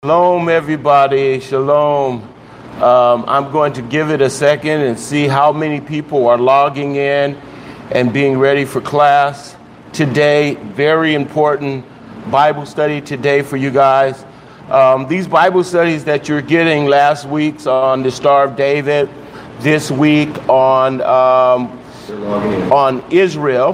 Shalom, everybody. Shalom. I'm going to give it a second and see how many people are logging in and being ready for class today. Very important Bible study today for you guys. These Bible studies that you're getting last week's on the Star of David, this week on Israel,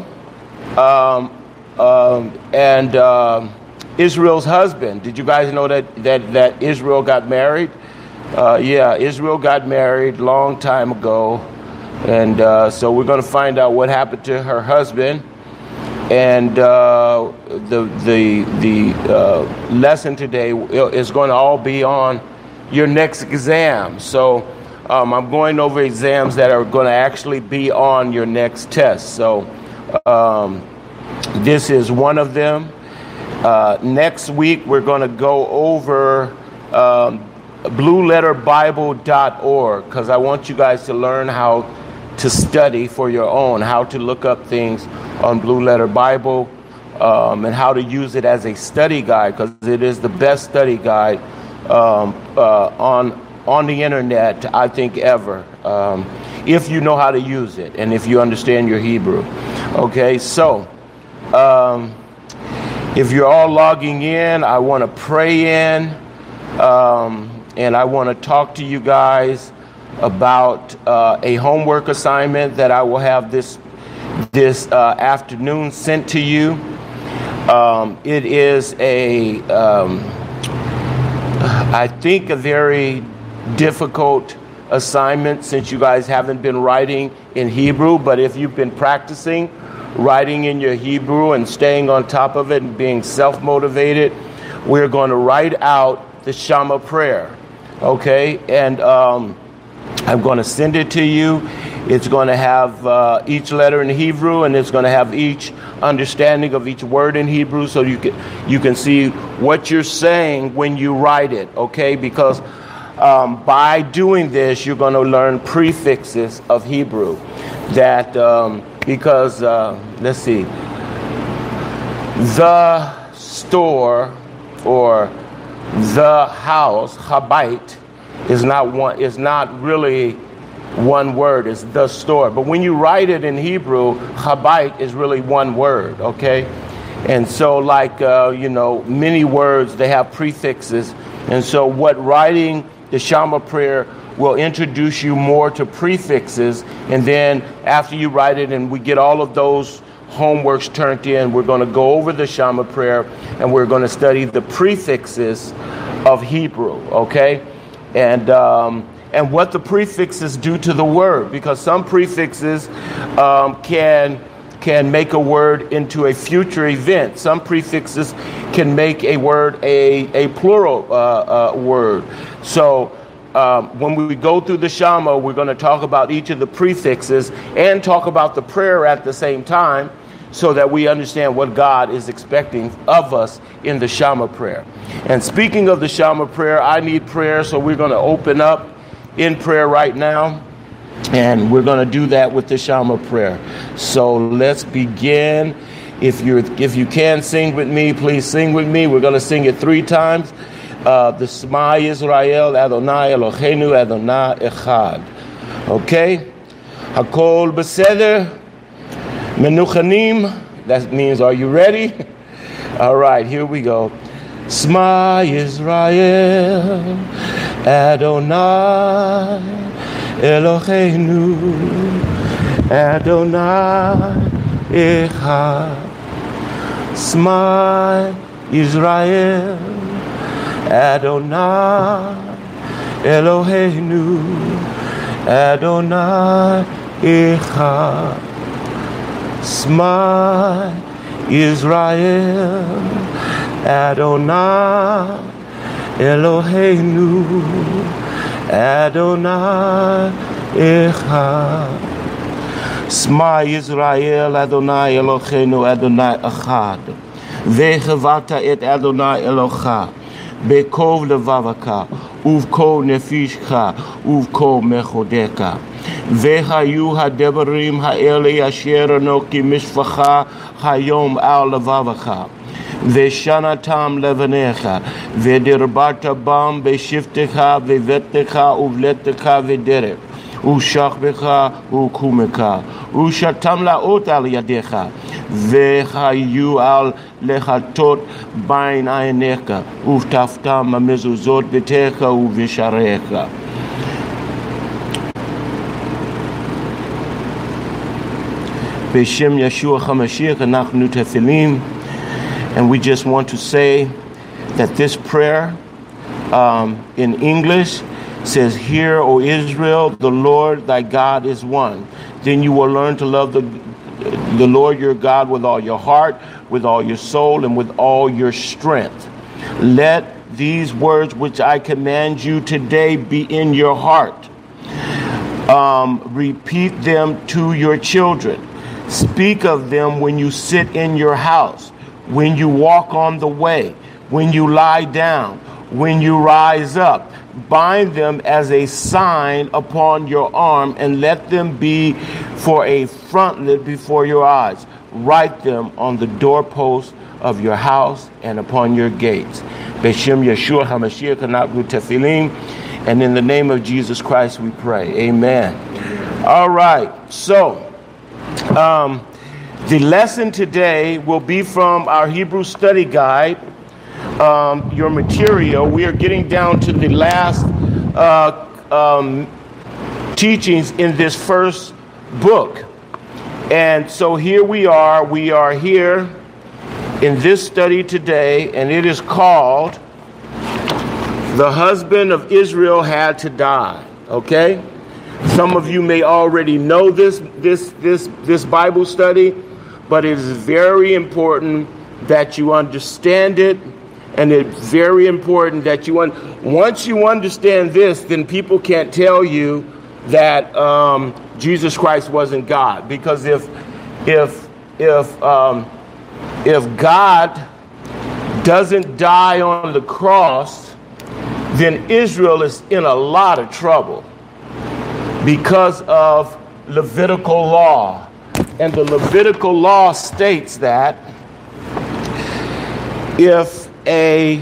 and Israel's husband. Did you guys know that Israel got married? Israel got married long time ago, and so we're going to find out what happened to her husband. And the lesson today is going to all be on your next exam. So I'm going over exams that are going to actually be on your next test. So this is one of them. Next week, we're going to go over blueletterbible.org because I want you guys to learn how to study for your own, how to look up things on Blue Letter Bible, and how to use it as a study guide because it is the best study guide on the internet, I think, ever, if you know how to use it and if you understand your Hebrew. Okay, so if you're all logging in, I want to pray in, and I want to talk to you guys about a homework assignment that I will have this afternoon sent to you. It is I think, a very difficult assignment since you guys haven't been writing in Hebrew, but if you've been practicing writing in your Hebrew and staying on top of it and being self-motivated, we're going to write out the Shema prayer, okay? And I'm going to send it to you. It's going to have each letter in Hebrew, and it's going to have each understanding of each word in Hebrew, so you can see what you're saying when you write it, okay? Because by doing this, you're going to learn prefixes of Hebrew that because, let's see, the store or the house, Habayit, is not really one word, it's the store. But when you write it in Hebrew, Habayit is really one word, okay? And so like, many words, they have prefixes. And so what writing the Shema prayer will introduce you more to prefixes, and then after you write it and we get all of those homeworks turned in, we're going to go over the Shema prayer and we're going to study the prefixes of Hebrew, okay? And what the prefixes do to the word, because some prefixes can make a word into a future event. Some prefixes can make a word a plural word. So when we go through the Shema, we're going to talk about each of the prefixes and talk about the prayer at the same time so that we understand what God is expecting of us in the Shema prayer. And speaking of the Shema prayer, I need prayer, so we're going to open up in prayer right now, and we're going to do that with the Shema prayer. So let's begin. If you can sing with me, please sing with me. We're going to sing it 3 times. The Shema Yisrael, Adonai Eloheinu, Adonai Echad. Okay? Hakol Beseder, Menuchanim. That means, are you ready? All right, here we go. Shema Yisrael, Adonai Eloheinu, Adonai Echad. Shema Yisrael, Adonai Eloheinu, Adonai Echad. Shema Yisrael, Adonai Eloheinu, Adonai Echad. Shema Yisrael, Adonai Eloheinu, Adonai Echad. Vehevata et Adonai Elocha. Bekov levavaka, uvko nefishka, uvko mechodeka. Vehayu hadevarim ha'ele asher anoki mishpacha hayom al levavaka. ושנתם לבניך, ודרברת בם בשבתך ובביתך ובלתך ודרך, ושכבך וקומך, ושתם לאות על ידיך, וחיו על לחטות בין עיניך, וכתבתם במזוזות ביתך ובשעריך. B'Shem Yeshua HaMashiach Anachnu Tefilim. And we just want to say that this prayer in English says, "Hear, O Israel, the Lord thy God is one." Then you will learn to love the Lord your God with all your heart, with all your soul, and with all your strength. Let these words which I command you today be in your heart. Repeat them to your children. Speak of them when you sit in your house, when you walk on the way, when you lie down, when you rise up. Bind them as a sign upon your arm, and let them be for a frontlet before your eyes. Write them on the doorpost of your house and upon your gates. B'Shem Yeshua HaMashiach Anachnu Tefilim. And in the name of Jesus Christ we pray. Amen. All right. So, the lesson today will be from our Hebrew study guide, your material. We are getting down to the last teachings in this first book. And so here we are here in this study today, and it is called "The Husband of Israel Had to Die." Okay? Some of you may already know this Bible study, but it is very important that you understand it, and it's very important that once you understand this, then people can't tell you that Jesus Christ wasn't God, because if God doesn't die on the cross, then Israel is in a lot of trouble, because of Levitical law. And the Levitical law states that if a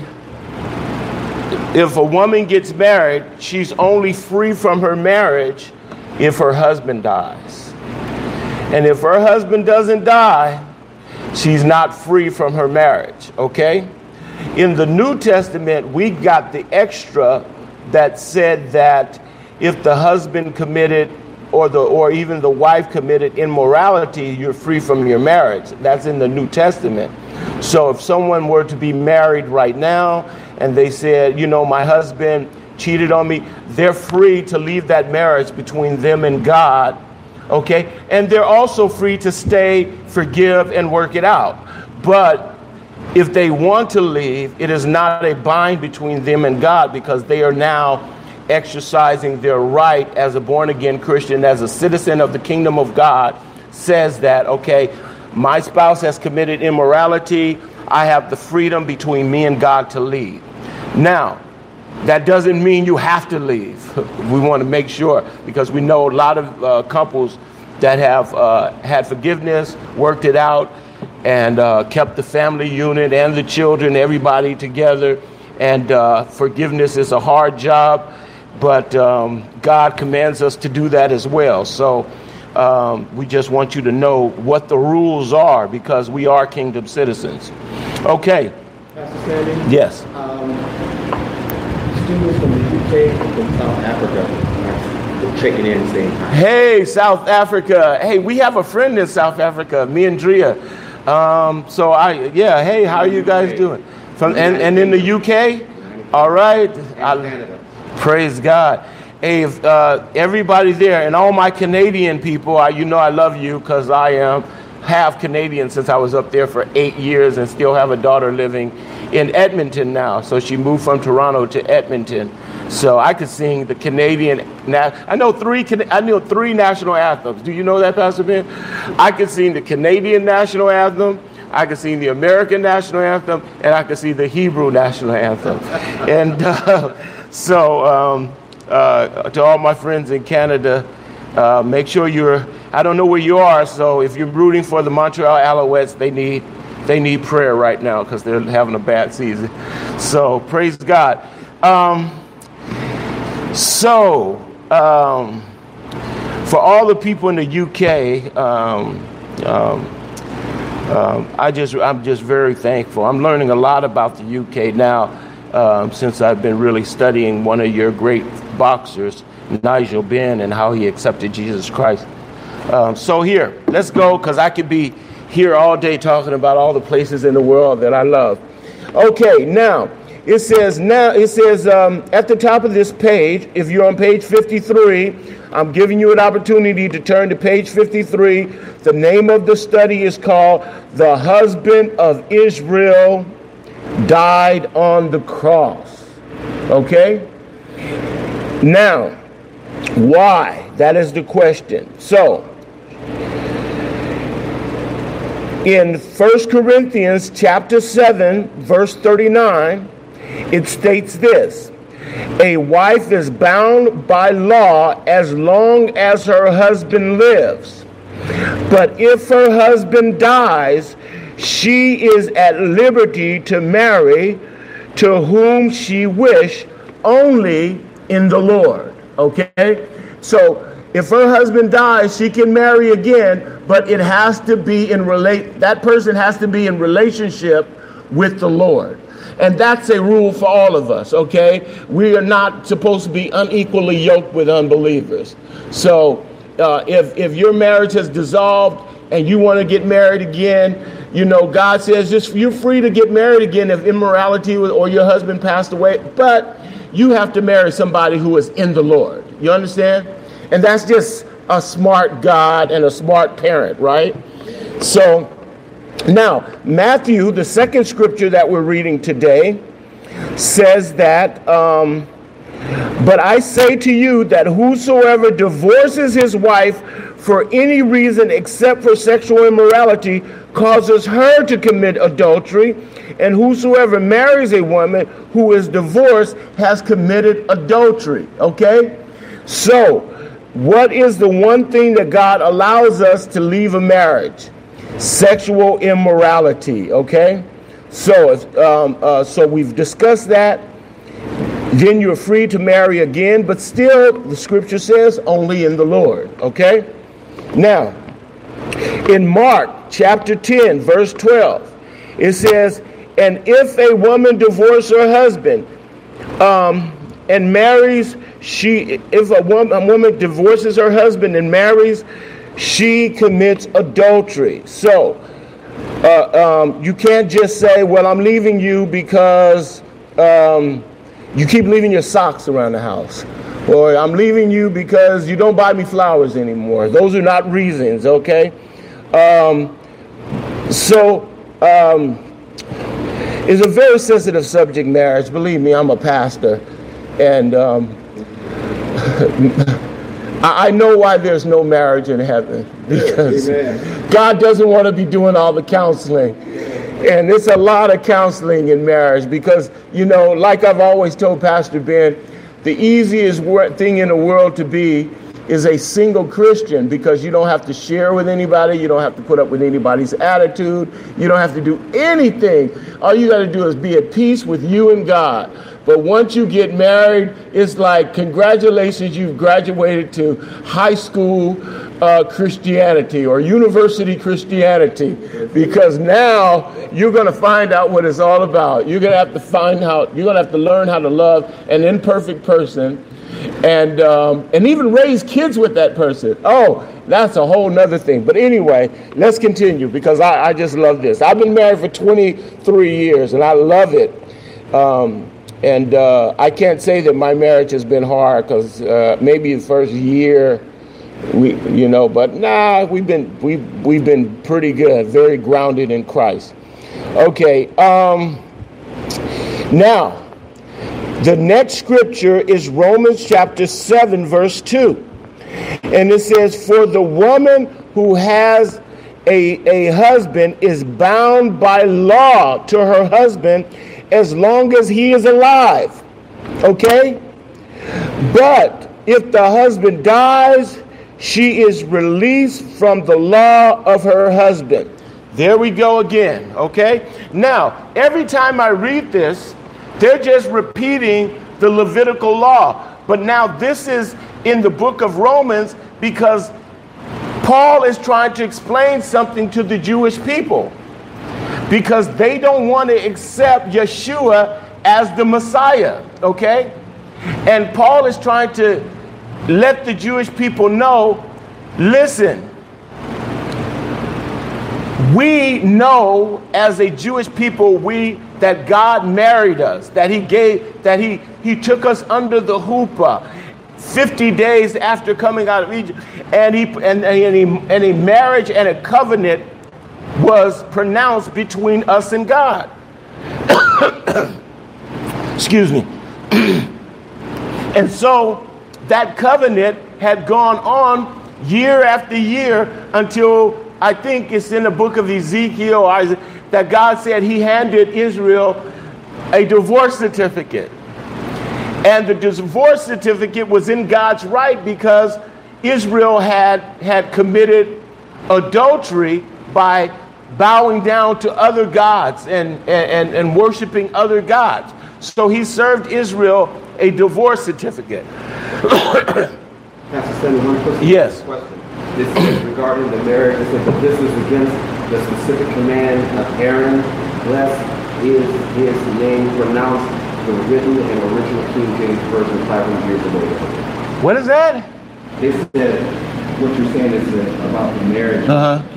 woman gets married, she's only free from her marriage if her husband dies. And if her husband doesn't die, she's not free from her marriage, okay? In the New Testament, we got the extra that said that if the husband committed or even the wife committed immorality, you're free from your marriage. That's in the New Testament. So if someone were to be married right now and they said, my husband cheated on me, they're free to leave that marriage between them and God, okay? And they're also free to stay, forgive, and work it out. But if they want to leave, it is not a bind between them and God, because they are now exercising their right as a born-again Christian, as a citizen of the kingdom of God, says that, okay, my spouse has committed immorality, I have the freedom between me and God to leave. Now, that doesn't mean you have to leave. We want to make sure, because we know a lot of couples that have had forgiveness, worked it out, and kept the family unit and the children, everybody together. And forgiveness is a hard job, but God commands us to do that as well. So we just want you to know what the rules are, because we are kingdom citizens. Okay. Pastor Sandy? Yes. Students from the UK and from South Africa are checking in and saying hi. Hey, South Africa. Hey, we have a friend in South Africa, me and Drea. Hey, how are you guys doing? And in the UK? All right. Canada. Praise God. Hey, everybody there, and all my Canadian people, I love you, because I am half Canadian since I was up there for 8 years, and still have a daughter living in Edmonton now. So she moved from Toronto to Edmonton. So I could sing the Canadian. I know three national anthems. Do you know that, Pastor Ben? I could sing the Canadian national anthem, I could sing the American national anthem, and I could sing the Hebrew national anthem. And to all my friends in Canada, make sure I don't know where you are, so if you're rooting for the Montreal Alouettes, they need they need prayer right now because they're having a bad season. So praise God. For all the people in the UK, I'm just very thankful. I'm learning a lot about the UK now since I've been really studying one of your great boxers, Nigel Benn, and how he accepted Jesus Christ. So here, let's go, because I could be here all day talking about all the places in the world that I love. Okay, now it says at the top of this page, if you're on page 53, I'm giving you an opportunity to turn to page 53. The name of the study is called "The Husband of Israel Died on the Cross." Okay? Now, why? That is the question. So, in 1 Corinthians chapter 7, verse 39, it states this: a wife is bound by law as long as her husband lives. But if her husband dies, she is at liberty to marry to whom she wish, only in the Lord. Okay? So if her husband dies, she can marry again, but it has to be that person has to be in relationship with the Lord. And that's a rule for all of us, okay? We are not supposed to be unequally yoked with unbelievers. So if your marriage has dissolved and you want to get married again, God says you're free to get married again if immorality or your husband passed away, but you have to marry somebody who is in the Lord. You understand? And that's just a smart God and a smart parent, right? So now, Matthew, the second scripture that we're reading today, says that, but I say to you that whosoever divorces his wife for any reason except for sexual immorality causes her to commit adultery, and whosoever marries a woman who is divorced has committed adultery. Okay? So, what is the one thing that God allows us to leave a marriage? Sexual immorality, okay? So we've discussed that. Then you're free to marry again, but still, the scripture says, only in the Lord, okay? Now, in Mark chapter 10, verse 12, it says, and if a woman divorces her husband and marries, if a woman divorces her husband and marries, she commits adultery. So, you can't just say, well, I'm leaving you because you keep leaving your socks around the house. Or I'm leaving you because you don't buy me flowers anymore. Those are not reasons, okay? It's a very sensitive subject, marriage. Believe me, I'm a pastor. And I know why there's no marriage in heaven, because God doesn't want to be doing all the counseling. And it's a lot of counseling in marriage because, like I've always told Pastor Ben, the easiest thing in the world to be is a single Christian, because you don't have to share with anybody. You don't have to put up with anybody's attitude. You don't have to do anything. All you got to do is be at peace with you and God. But once you get married, it's like, congratulations, you've graduated to high school Christianity or university Christianity, because now you're going to find out what it's all about. You're going to have to learn how to love an imperfect person and even raise kids with that person. Oh, that's a whole nother thing. But anyway, let's continue, because I just love this. I've been married for 23 years and I love it. And I can't say that my marriage has been hard, because maybe the first year, but we've been pretty good, very grounded in Christ. Okay, now the next scripture is Romans chapter 7, verse 2, and it says, "For the woman who has a husband is bound by law to her husband as long as he is alive." Okay? But if the husband dies, she is released from the law of her husband. There we go again, okay? Now, every time I read this, they're just repeating the Levitical law. But now this is in the book of Romans because Paul is trying to explain something to the Jewish people because they don't want to accept Yeshua as the Messiah, okay? And Paul is trying to let the Jewish people know, listen, we know as a Jewish people, that God married us, that he took us under the chuppah 50 days after coming out of Egypt, and a marriage and a covenant was pronounced between us and God. Excuse me. And so that covenant had gone on year after year until I think it's in the book of Ezekiel or Isaiah, that God said he handed Israel a divorce certificate. And the divorce certificate was in God's right because Israel had committed adultery by bowing down to other gods and worshiping other gods. So he served Israel a divorce certificate. Pastor Sammy, one question. Yes. This is regarding the marriage. It says that this is against the specific command of Aaron. Blessed is his name, pronounced the written and original King James Version 500 years ago. What is that? They said what you're saying is that about the marriage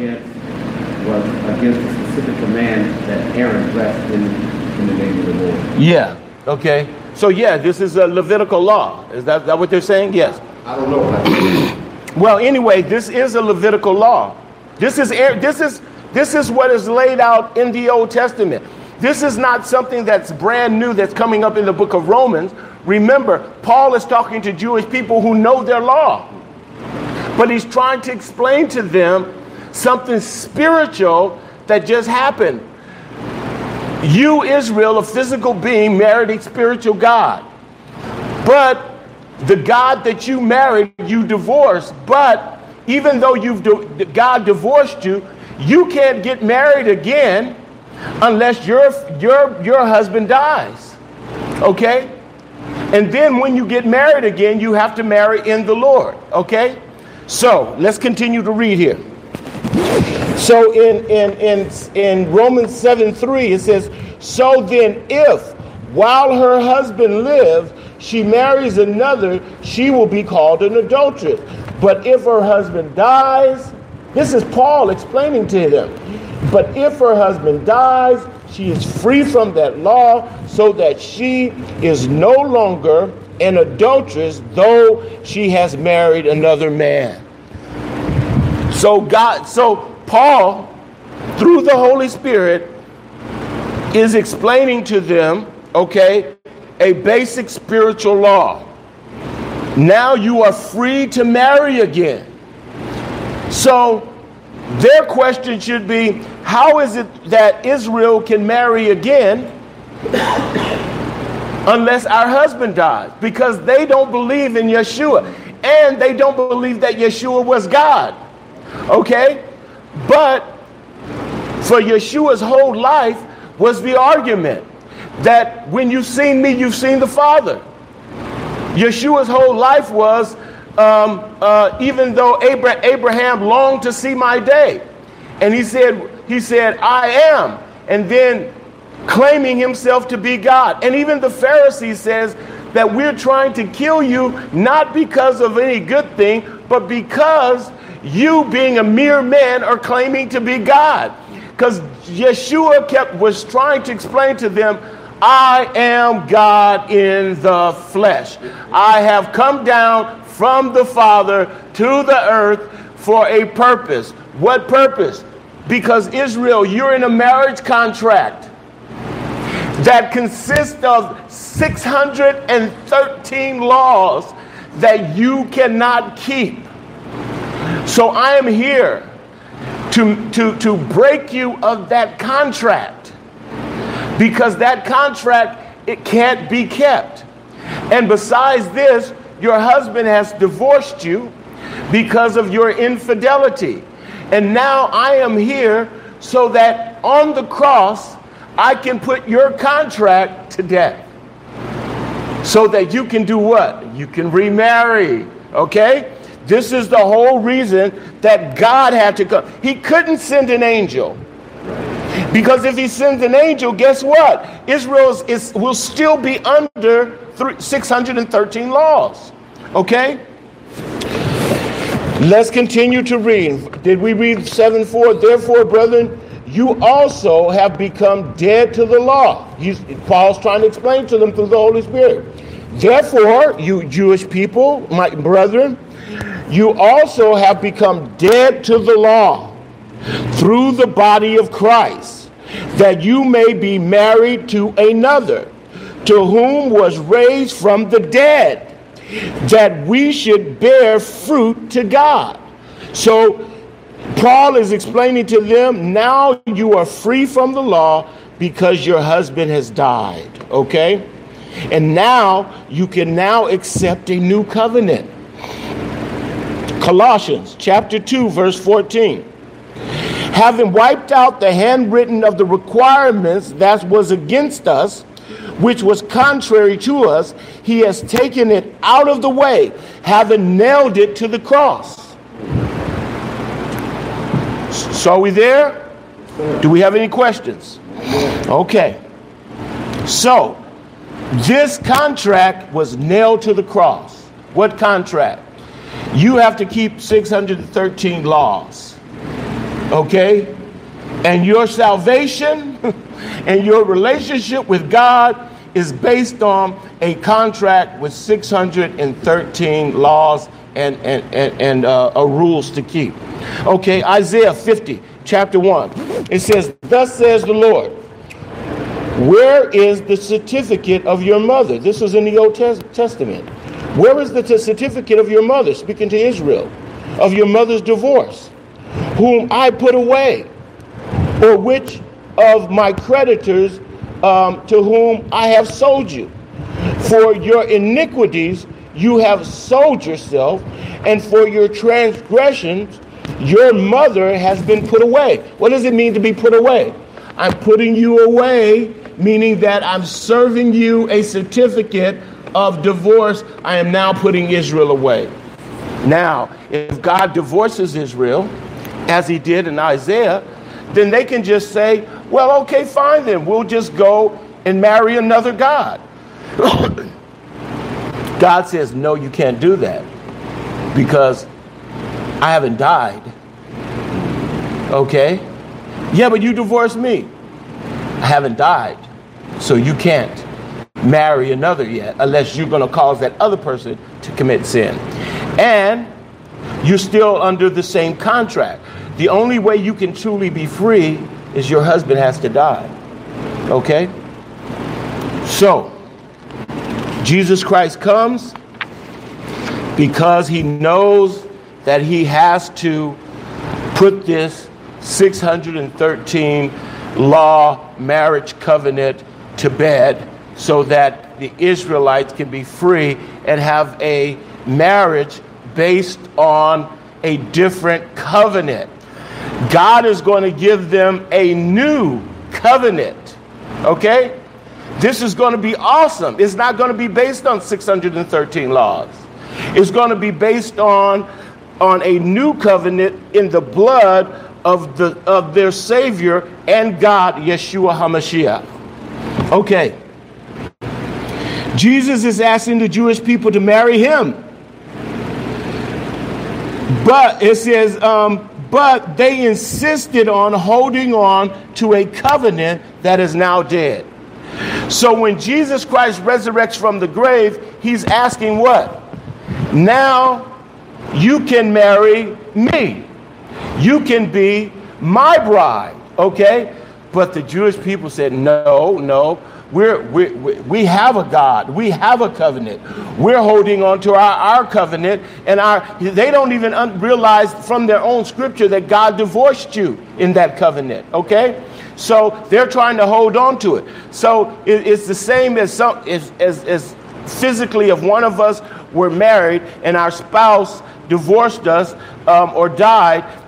was against the specific command that Aaron blessed in the name of the Lord. Yeah. Okay. So yeah, this is a Levitical law. Is that what they're saying? Yes. I don't know. Well, anyway, this is a Levitical law. This is what is laid out in the Old Testament. This is not something that's brand new that's coming up in the book of Romans. Remember, Paul is talking to Jewish people who know their law. But he's trying to explain to them something spiritual that just happened. You, Israel, a physical being, married a spiritual God. But the God that you married, you divorced. But even though God divorced you, you can't get married again unless your husband dies. Okay? And then when you get married again, you have to marry in the Lord. Okay? So let's continue to read here. So in Romans 7:3 it says, so then if while her husband lives, she marries another, she will be called an adulteress. But if her husband dies, this is Paul explaining to them. But if her husband dies, she is free from that law, so that she is no longer an adulteress, though she has married another man. So Paul, through the Holy Spirit, is explaining to them, okay, a basic spiritual law. Now you are free to marry again. So their question should be, how is it that Israel can marry again unless our husband dies? Because they don't believe in Yeshua, and they don't believe that Yeshua was God. Okay? But for Yeshua's whole life was the argument that when you've seen me, you've seen the Father. Yeshua's whole life was, even though Abraham longed to see my day, and he said, I am, and then claiming himself to be God. And even the Pharisees says that we're trying to kill you not because of any good thing, but because you, being a mere man, are claiming to be God. Because Yeshua was trying to explain to them, I am God in the flesh. I have come down from the Father to the earth for a purpose. What purpose? Because Israel, you're in a marriage contract that consists of 613 laws that you cannot keep. So I am here to break you of that contract, because that contract, it can't be kept. And besides this, your husband has divorced you because of your infidelity. And now I am here so that on the cross, I can put your contract to death. So that you can do what? You can remarry, okay? This is the whole reason that God had to come. He couldn't send an angel. Because if he sends an angel, guess what? Israel will still be under 613 laws, okay? Let's continue to read. Did we read 7:4? Therefore, brethren, you also have become dead to the law. Paul's trying to explain to them through the Holy Spirit. Therefore, you Jewish people, my brethren, you also have become dead to the law through the body of Christ, that you may be married to another, to whom was raised from the dead, that we should bear fruit to God. So Paul is explaining to them, now you are free from the law because your husband has died, okay? And now you can now accept a new covenant. Colossians chapter 2, verse 14. Having wiped out the handwritten of the requirements that was against us, which was contrary to us, he has taken it out of the way, having nailed it to the cross. So are we there? Do we have any questions? Okay. So, this contract was nailed to the cross. What contract? You have to keep 613 laws. Okay? And your salvation and your relationship with God is based on a contract with 613 laws and rules to keep. Okay, Isaiah 50, chapter 1. It says, thus says the Lord, where is the certificate of your mother? This is in the Old Testament. Where is the certificate of your mother, speaking to Israel, of your mother's divorce, whom I put away? Or which of my creditors to whom I have sold you? For your iniquities you have sold yourself, and for your transgressions your mother has been put away. What does it mean to be put away? I'm putting you away, meaning that I'm serving you a certificate of divorce. I am now putting Israel away. Now, if God divorces Israel, as he did in Isaiah, then they can just say, well, okay, fine then. We'll just go and marry another God. God says, no, you can't do that because I haven't died. Okay? Yeah, but you divorced me. I haven't died. So you can't marry another yet unless you're going to cause that other person to commit sin. And you're still under the same contract. The only way you can truly be free is your husband has to die. Okay? So, Jesus Christ comes because he knows that he has to put this 613 law marriage covenant to bed so that the Israelites can be free and have a marriage based on a different covenant. God is going to give them a new covenant. Okay? This is going to be awesome. It's not going to be based on 613 laws. It's going to be based on a new covenant in the blood of their Savior and God, Yeshua HaMashiach. Okay. Jesus is asking the Jewish people to marry him. But it says, but they insisted on holding on to a covenant that is now dead. So when Jesus Christ resurrects from the grave, he's asking what? Now you can marry me. You can be my bride, okay? But the Jewish people said, no, we have a God. We have a covenant. We're holding on to our covenant, and they don't even realize from their own scripture that God divorced you in that covenant, okay? So they're trying to hold on to it. So it's the same as physically if one of us were married and our spouse divorced us or died,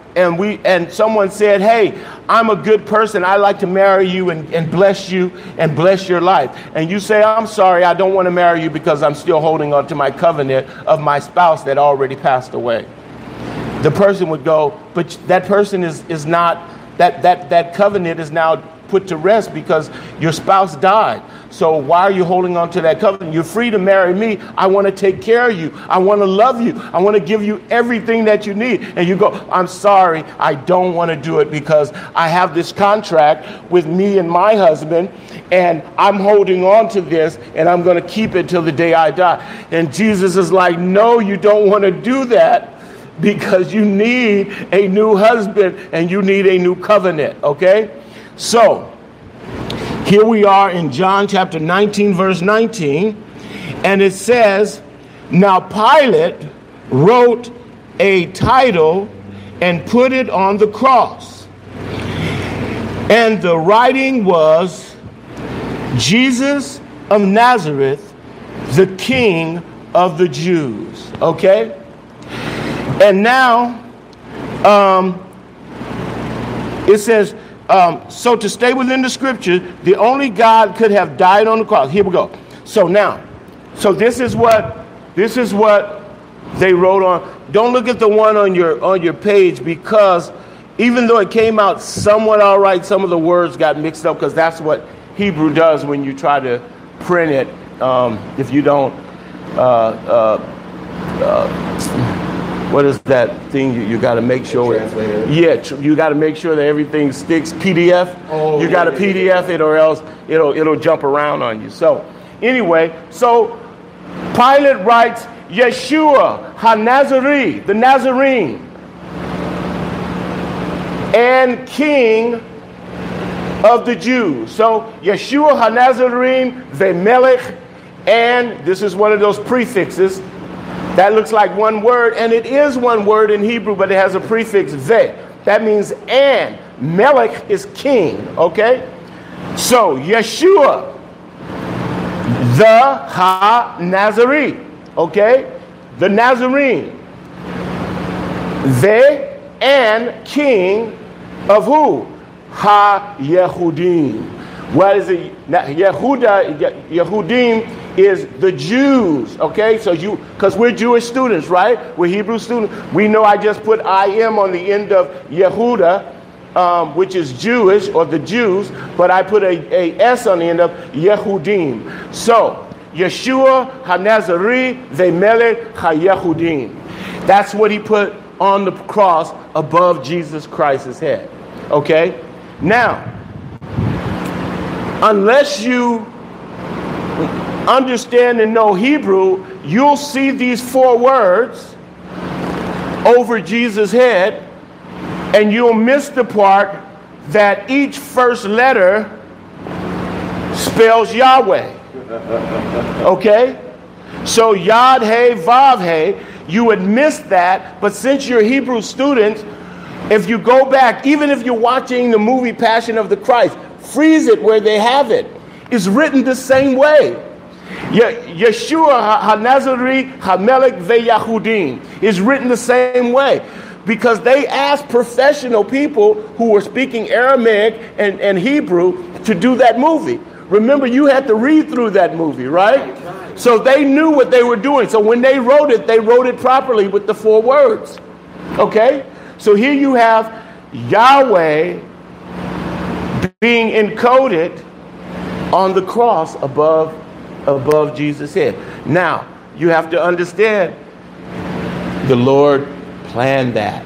and someone said, hey, I'm a good person, I'd like to marry you and bless you and bless your life. And you say, I'm sorry, I don't want to marry you because I'm still holding on to my covenant of my spouse that already passed away. The person would go, but that person is not, that covenant is now put to rest because your spouse died. So why are you holding on to that covenant? You're free to marry me. I want to take care of you. I want to love you. I want to give you everything that you need. And you go, I'm sorry, I don't want to do it because I have this contract with me and my husband, and I'm holding on to this, and I'm going to keep it till the day I die. And Jesus is like, no, you don't want to do that, because you need a new husband and you need a new covenant, okay? So, here we are in John chapter 19, verse 19, and it says, now Pilate wrote a title and put it on the cross. And the writing was, Jesus of Nazareth, the King of the Jews, okay? And now, it says, so to stay within the scripture, the only God could have died on the cross. Here we go. So now, so this is what they wrote on. Don't look at the one on your page, because even though it came out somewhat all right, some of the words got mixed up, because that's what Hebrew does when you try to print it. If you don't, what is that thing you got to make sure? You got to make sure that everything sticks. PDF. Oh, you got a PDF it, or else it'll jump around on you. So anyway, so Pilate writes, Yeshua HaNazari, the Nazarene, and King of the Jews. So Yeshua HaNazarene, the Melech, and this is one of those prefixes. That looks like one word, and it is one word in Hebrew, but it has a prefix, ve. That means and. Melech is king, okay? So, Yeshua, the Ha-Nazarene, okay? The Nazarene. The and king of who? Ha-Yehudim. What is it? Yehudim is the Jews, okay? So because we're Jewish students, right? We're Hebrew students. We know I just put I-M on the end of Yehuda, which is Jewish, or the Jews, but I put a S on the end of Yehudim. So, Yeshua HaNazari Vemelech HaYehudim. That's what he put on the cross above Jesus Christ's head, okay? Now, unless you understand and know Hebrew, you'll see these four words over Jesus' head, and you'll miss the part that each first letter spells Yahweh. Okay? So Yod, He, Vav, He, you would miss that, but since you're Hebrew students, if you go back, even if you're watching the movie Passion of the Christ, freeze it where they have it. It's written the same way. Yeshua HaNazari HaMelech VeYahudim is written the same way, because they asked professional people who were speaking Aramaic and Hebrew to do that movie. Remember, you had to read through that movie, right? So they knew what they were doing. So when they wrote it properly with the four words. Okay? So here you have Yahweh being encoded on the cross above Jesus' head. Now, you have to understand, the Lord planned that.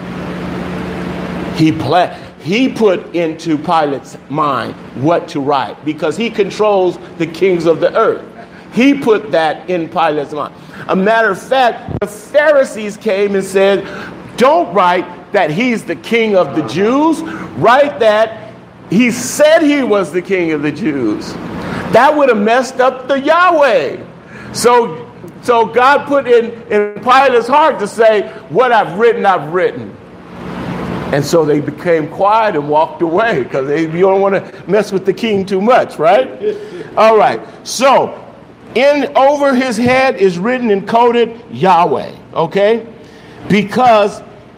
He put into Pilate's mind what to write, because he controls the kings of the earth. He put that in Pilate's mind. A matter of fact, the Pharisees came and said, don't write that he's the king of the Jews. Write that he said he was the king of the Jews. That would have messed up the Yahweh. So God put in Pilate's heart to say, what I've written, I've written. And so they became quiet and walked away, because you don't want to mess with the king too much, right? All right. So over his head is written, encoded, Yahweh, okay? Because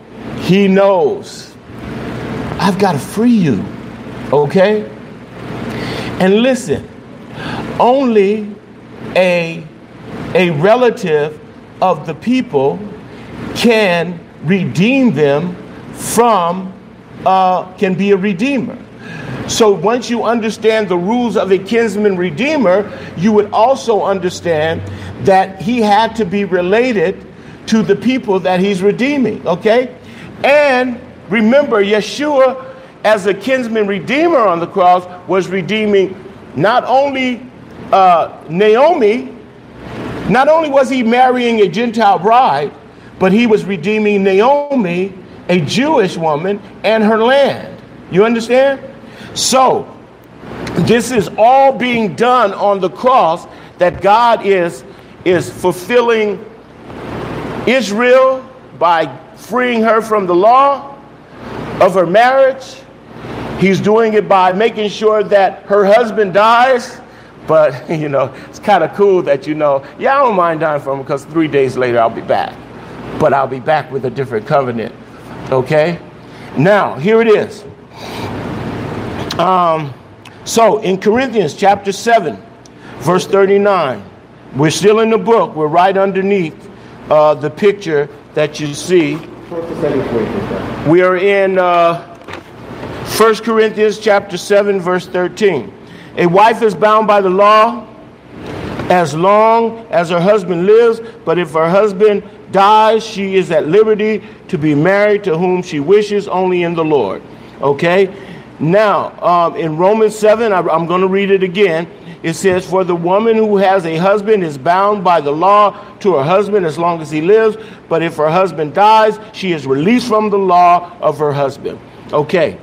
He knows I've got to free you. Okay? And listen, only a relative of the people can redeem them from, can be a redeemer. So once you understand the rules of a kinsman redeemer, you would also understand that he had to be related to the people that he's redeeming, okay? And remember, Yeshua, as a kinsman redeemer on the cross, was redeeming not only Naomi, not only was he marrying a Gentile bride, but he was redeeming Naomi, a Jewish woman, and her land. You understand? So, this is all being done on the cross, that God is fulfilling Israel by freeing her from the law of her marriage. He's doing it by making sure that her husband dies. But, you know, it's kind of cool that, you know, yeah, I don't mind dying from him because 3 days later I'll be back. But I'll be back with a different covenant. Okay? Now, here it is. So in Corinthians chapter 7, verse 39, we're still in the book. We're right underneath the picture that you see. We are in 1 Corinthians chapter 7, verse 13. A wife is bound by the law as long as her husband lives, but if her husband dies, she is at liberty to be married to whom she wishes, only in the Lord. Okay? Now, in Romans 7, I'm going to read it again. It says, for the woman who has a husband is bound by the law to her husband as long as he lives, but if her husband dies, she is released from the law of her husband. Okay.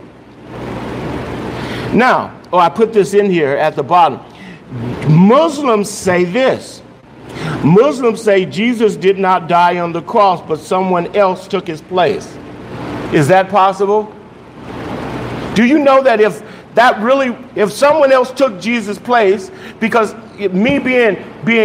Now, I put this in here at the bottom. Muslims say this. Muslims say Jesus did not die on the cross, but someone else took his place. Is that possible? Do you know that if someone else took Jesus' place, because me being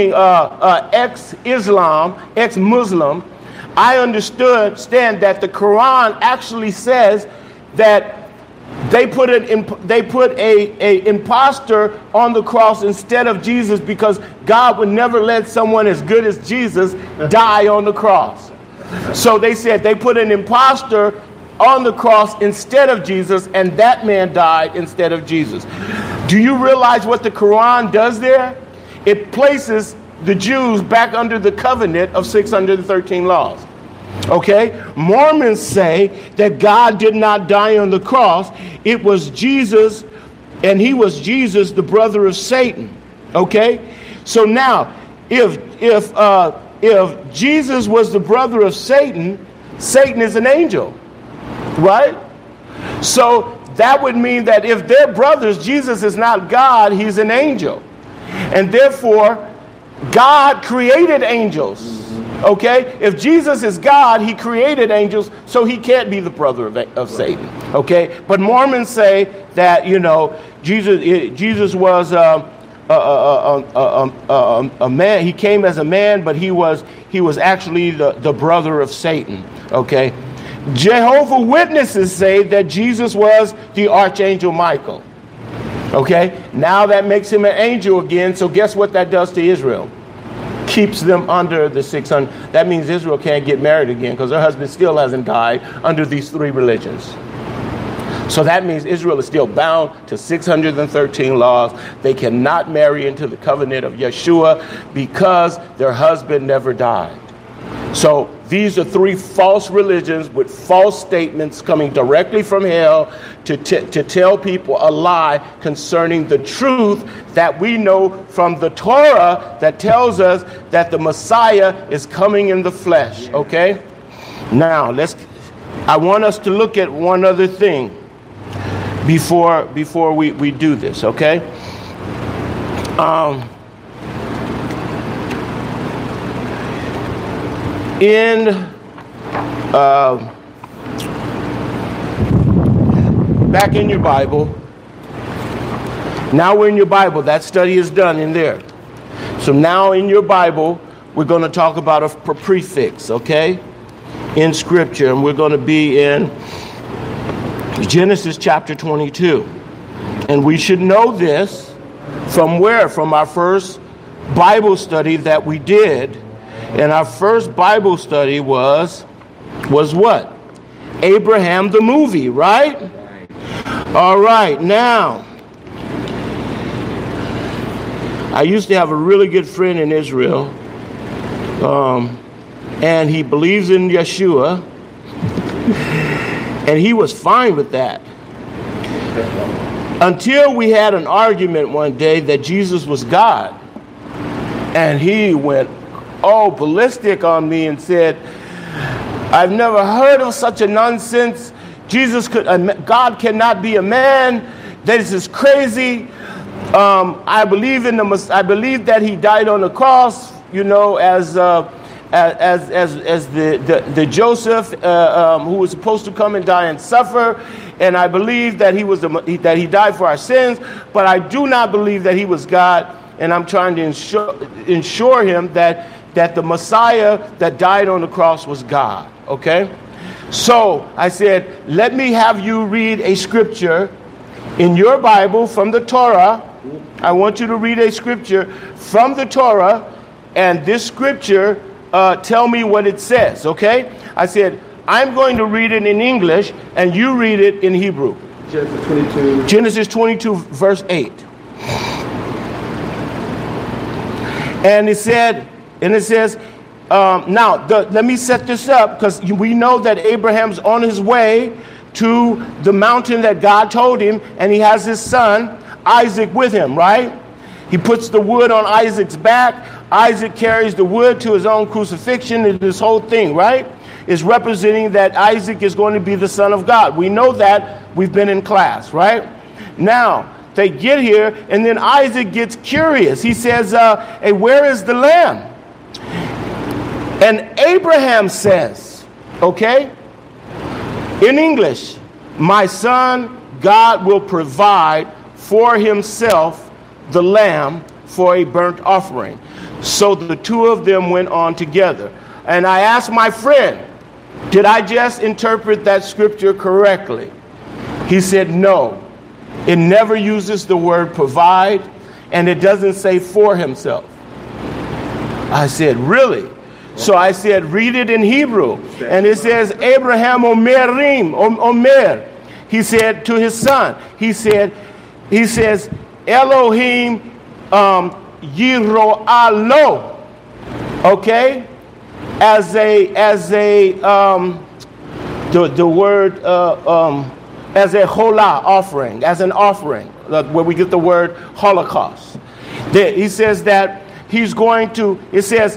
ex-Islam, ex-Muslim, I understand that the Quran actually says that they put a imposter on the cross instead of Jesus, because God would never let someone as good as Jesus die on the cross. So they said they put an imposter on the cross instead of Jesus, and that man died instead of Jesus. Do you realize what the Quran does there? It places the Jews back under the covenant of 613 laws. Okay? Mormons say that God did not die on the cross. It was Jesus, and he was Jesus, the brother of Satan. Okay? So now, if Jesus was the brother of Satan, Satan is an angel. Right? So that would mean that if they're brothers, Jesus is not God, he's an angel. And therefore, God created angels. Okay? If Jesus is God, he created angels, so he can't be the brother of Satan. Okay? But Mormons say that, you know, Jesus was a man. He came as a man, but he was actually the brother of Satan. Okay? Jehovah's Witnesses say that Jesus was the Archangel Michael. Okay? Now that makes him an angel again, so guess what that does to Israel? Keeps them under the 600. That means Israel can't get married again because her husband still hasn't died under these three religions. So that means Israel is still bound to 613 laws. They cannot marry into the covenant of Yeshua because their husband never died. So these are three false religions with false statements coming directly from hell to tell people a lie concerning the truth that we know from the Torah that tells us that the Messiah is coming in the flesh. Okay? Now, I want us to look at one other thing before we do this, okay? Back in your Bible. Now we're in your Bible. That study is done in there. So now in your Bible, we're going to talk about a prefix, okay? in Scripture, and we're going to be in Genesis chapter 22. And we should know this from where? From our first Bible study that we did. And our first Bible study was what? Abraham the movie, right? All right, now, I used to have a really good friend in Israel, and he believes in Yeshua, and he was fine with that. Until we had an argument one day that Jesus was God, and he went ballistic on me and said, I've never heard of such a nonsense. God cannot be a man. This is crazy. I believe that he died on the cross, as the Joseph who was supposed to come and die and suffer. And I believe that he died for our sins, but I do not believe that he was God. And I'm trying to ensure him that the Messiah that died on the cross was God. Okay? So I said, let me have you read a scripture in your Bible from the Torah. I want you to read a scripture from the Torah, and this scripture, tell me what it says, okay? I said, I'm going to read it in English, and you read it in Hebrew. Genesis 22, verse 8. And it says, let me set this up, because we know that Abraham's on his way to the mountain that God told him, and he has his son Isaac with him, right? He puts the wood on Isaac's back. Isaac carries the wood to his own crucifixion, and this whole thing, right, is representing that Isaac is going to be the son of God. We know that. We've been in class, right? Now, they get here, and then Isaac gets curious. He says, hey, where is the lamb? And Abraham says, okay, in English, my son, God will provide for himself the lamb for a burnt offering. So the two of them went on together. And I asked my friend, did I just interpret that scripture correctly? He said, no. It never uses the word provide, and it doesn't say for himself. I said, really? So I said, read it in Hebrew. And it says, Abraham Omer. He said to his son, he says, Elohim Yiro'alo. Okay? As a cholah offering, as an offering, where we get the word Holocaust. He says that he's going to, it says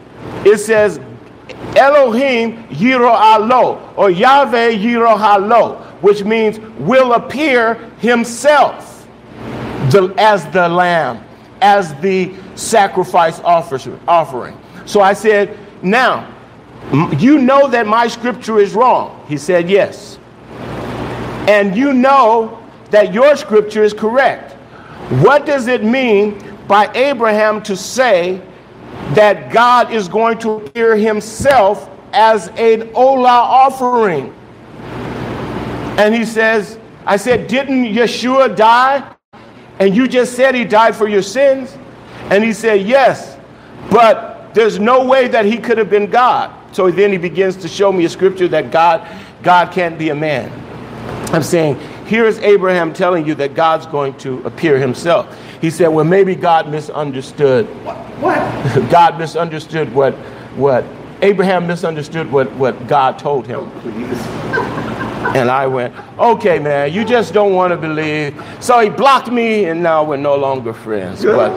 Elohim Yiro'alo, or Yahweh Yiro'alo, which means will appear himself as the lamb, as the sacrifice offering. So I said, now, you know that my scripture is wrong. He said, yes. And you know that your scripture is correct. What does it mean by Abraham to say that God is going to appear himself as an olah offering? And he says, I said, didn't Yeshua die? And you just said he died for your sins? And he said, yes, but there's no way that he could have been God. So then he begins to show me a scripture that God can't be a man. I'm saying, here's Abraham telling you that God's going to appear himself. He said, well, maybe God misunderstood. What? God misunderstood what Abraham misunderstood what God told him. Oh, please. And I went, okay, man, you just don't want to believe. So he blocked me, and now we're no longer friends. But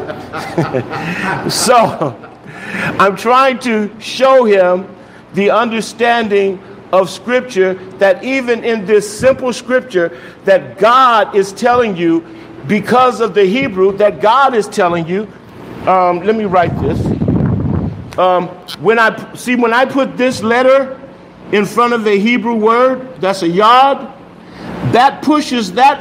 so I'm trying to show him the understanding of Scripture, that even in this simple Scripture, that God is telling you, because of the Hebrew, that God is telling you, let me write this. When I put this letter in front of a Hebrew word, that's a yod, that pushes that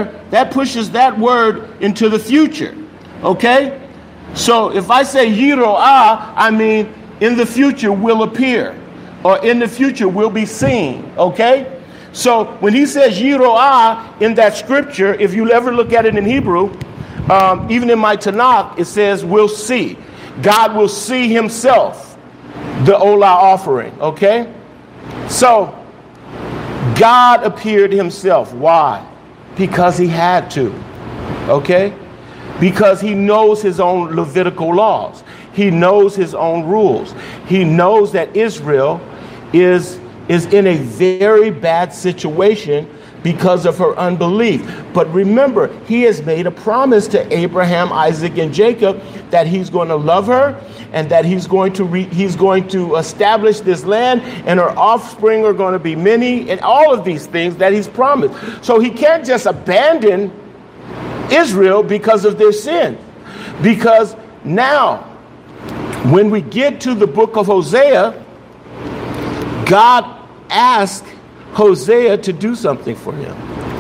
word into the future. Okay? So if I say Yiro'ah, I mean in the future will appear. or in the future will be seen, okay? So when he says Yiroah in that scripture, if you ever look at it in Hebrew, even in my Tanakh, it says we'll see. God will see himself, the Olah offering, okay? So God appeared himself. Why? Because he had to, okay? Because he knows his own Levitical laws. He knows his own rules. He knows that Israel is in a very bad situation because of her unbelief. But remember, he has made a promise to Abraham, Isaac, and Jacob that he's going to love her and that he's going to establish this land, and her offspring are going to be many, and all of these things that he's promised. So he can't just abandon Israel because of their sin. Because now, when we get to the book of Hosea, God asked Hosea to do something for him.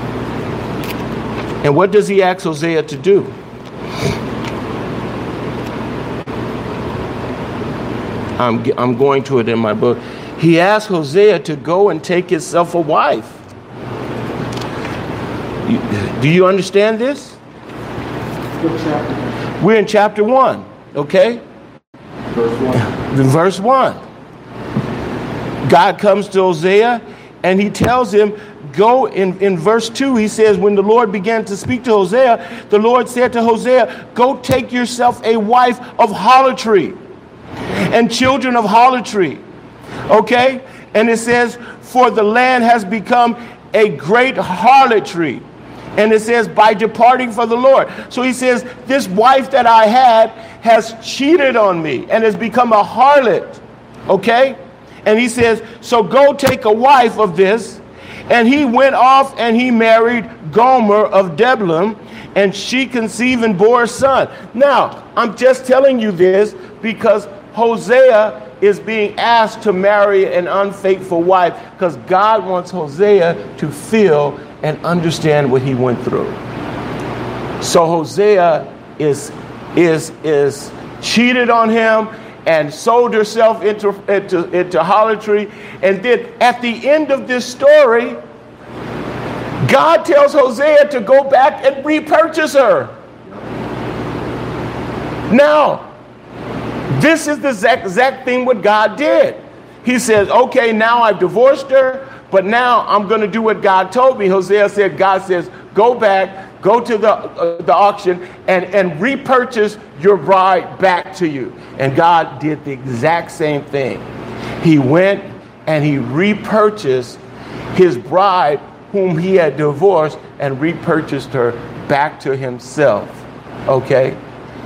And what does he ask Hosea to do? I'm going to it in my book. He asked Hosea to go and take himself a wife. Do you understand this? What chapter? We're in chapter 1, okay? Verse 1. Verse 1. God comes to Hosea and he tells him, go in verse 2, he says, when the Lord began to speak to Hosea, the Lord said to Hosea, go take yourself a wife of harlotry and children of harlotry. Okay? And it says, for the land has become a great harlotry. And it says, by departing from the Lord. So he says, this wife that I had has cheated on me and has become a harlot. Okay? And he says, so go take a wife of this. And he went off and he married Gomer of Deblam, and she conceived and bore a son. Now, I'm just telling you this because Hosea is being asked to marry an unfaithful wife, because God wants Hosea to feel and understand what he went through. So Hosea is cheated on him and sold herself into harlotry. And then at the end of this story, God tells Hosea to go back and repurchase her. Now, this is the exact thing what God did. He says, okay, now I've divorced her, but now I'm going to do what God told me. Hosea said, God says, go back, go to the auction and repurchase your bride back to you. And God did the exact same thing. He went and he repurchased his bride whom he had divorced and repurchased her back to himself. Okay?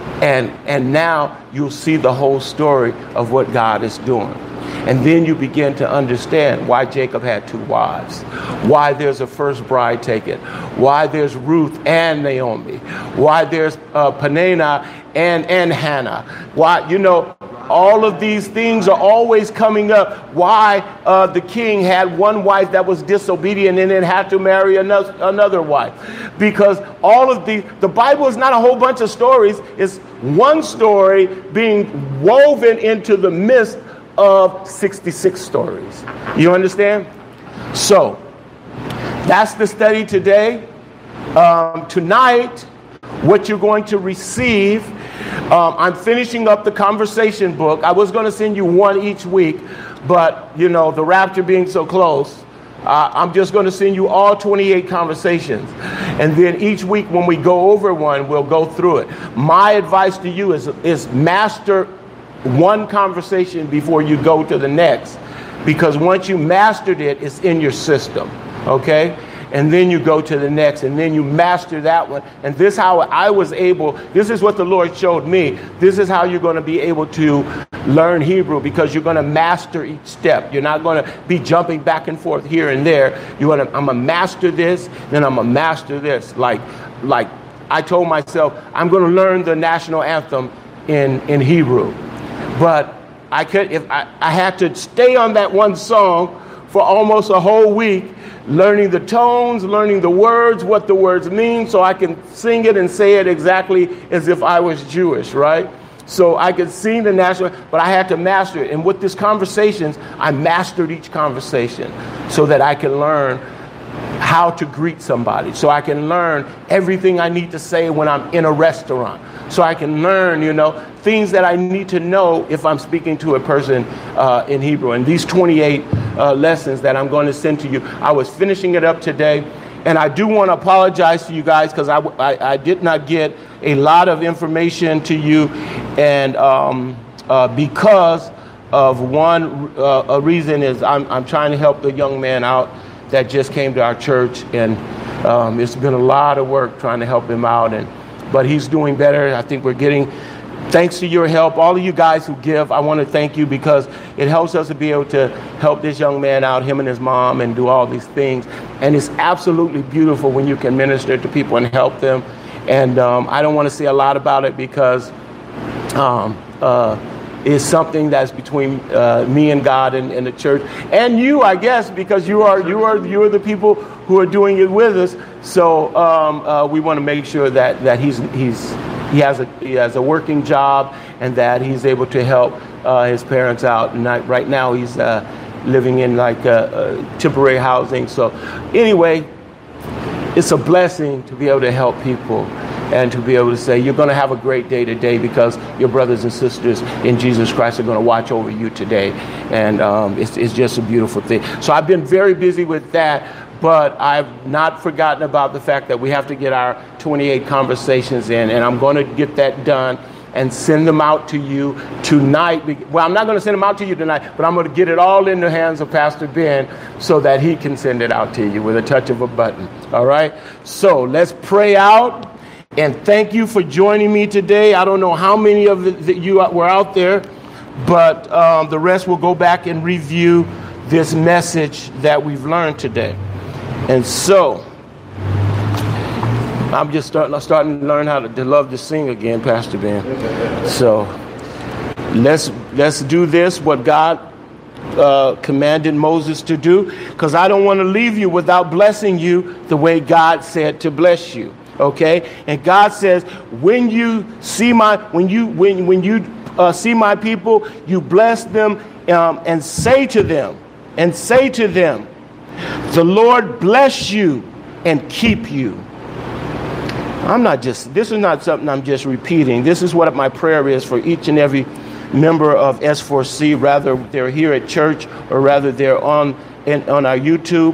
And now you'll see the whole story of what God is doing. And then you begin to understand why Jacob had two wives, why there's a first bride taken, why there's Ruth and Naomi, why there's Peninnah and Hannah, why, all of these things are always coming up. Why the king had one wife that was disobedient and then had to marry another wife. Because all of the Bible is not a whole bunch of stories. It's one story being woven into the midst of 66 stories. You understand? So that's the study today. Tonight, what you're going to receive, I'm finishing up the conversation book. I was going to send you one each week, but the rapture being so close, I'm just going to send you all 28 conversations. And then each week when we go over one, we'll go through it. My advice to you is master one conversation before you go to the next, because once you mastered it, it's in your system. Okay? And then you go to the next, and then you master that one. And this is how I was able, this is what the Lord showed me. This is how you're going to be able to learn Hebrew, because you're going to master each step. You're not going to be jumping back and forth here and there. I'm going to master this, then I'm going to master this. Like I told myself, I'm going to learn the national anthem in Hebrew. But I had to stay on that one song for almost a whole week, learning the tones, learning the words, what the words mean, so I can sing it and say it exactly as if I was Jewish, right? So I could sing the national, but I had to master it. And with these conversations, I mastered each conversation so that I can learn how to greet somebody. So I can learn everything I need to say when I'm in a restaurant. So I can learn, things that I need to know if I'm speaking to a person in Hebrew. And these 28 lessons that I'm going to send to you, I was finishing it up today. And I do want to apologize to you guys because I did not get a lot of information to you. And because of one reason is I'm trying to help the young man out that just came to our church. And it's been a lot of work trying to help him out. But he's doing better. I think we're getting, thanks to your help, all of you guys who give, I want to thank you because it helps us to be able to help this young man out, him and his mom, and do all these things. And it's absolutely beautiful when you can minister to people and help them. And I don't want to say a lot about it because it's something that's between me and God and the church and you, I guess, because you are the people who are doing it with us. So we want to make sure that he has a working job and that he's able to help his parents out. And right now he's living in like temporary housing. So anyway, it's a blessing to be able to help people and to be able to say, you're going to have a great day today because your brothers and sisters in Jesus Christ are going to watch over you today. And it's just a beautiful thing. So I've been very busy with that. But I've not forgotten about the fact that we have to get our 28 conversations in, and I'm going to get that done and send them out to you tonight. Well, I'm not going to send them out to you tonight, but I'm going to get it all in the hands of Pastor Ben so that he can send it out to you with a touch of a button. All right? So let's pray out, and thank you for joining me today. I don't know how many of you were out there, but the rest will go back and review this message that we've learned today. And so, I'm just starting to learn how to love to sing again, Pastor Ben. So, let's do this, what God commanded Moses to do, because I don't want to leave you without blessing you the way God said to bless you. Okay? And God says, when you see my people, you bless them and say to them, the Lord bless you and keep you. This is not something I'm just repeating. This is what my prayer is for each and every member of S4C, rather they're here at church or rather they're on our YouTube.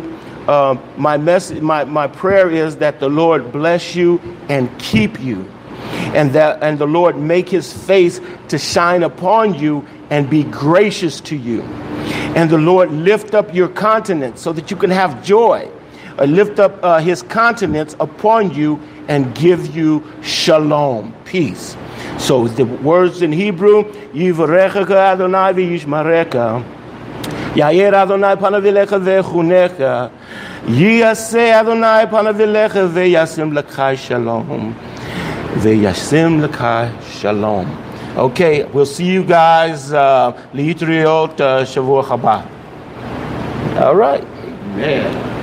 My prayer is that the Lord bless you and keep you, and the Lord make his face to shine upon you and be gracious to you. And the Lord lift up your countenance so that you can have joy. Lift up his countenance upon you and give you shalom, peace. So the words in Hebrew, Yivarecha Adonai v'yishmarecha, Yair Adonai panav elecha v'chunecha, Yiyaseh Adonai panav elecha v'yasim l'chai shalom, v'yasim l'chai shalom. Okay, we'll see you guys Litriot Shavua Chabad. All right. Man.